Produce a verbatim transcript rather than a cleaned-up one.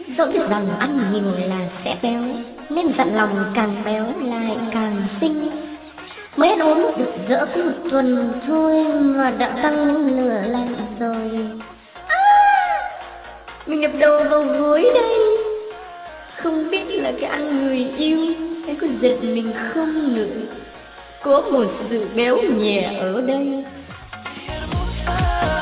Dẫu biết rằng ăn nhiều là sẽ béo, nên dặn lòng càng béo lại càng xinh. Mới ăn uống được dỡ có một tuần thôi mà đã tăng lửa lạnh rồi. À, mình đập đầu vào gối đây. Không biết là cái ăn người yêu hay có giận mình không nữa. Có một sự béo nhẹ ở đây.